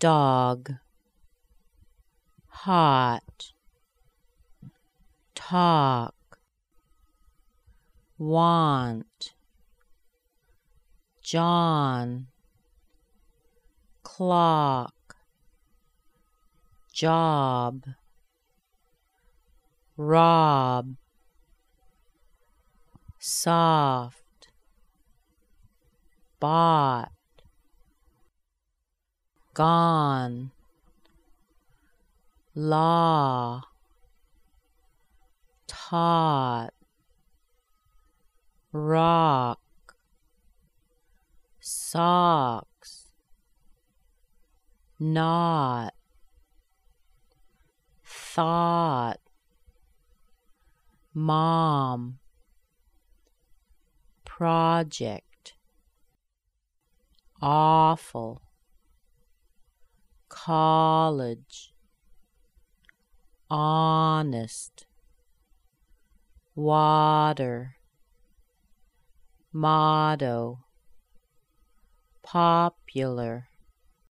dog, hot, talk, want, John, clock, job, rob, soft, bought, gone, law, taught, rock, socks, not, thought, mom, project, awful, college, honest, water, motto, popular,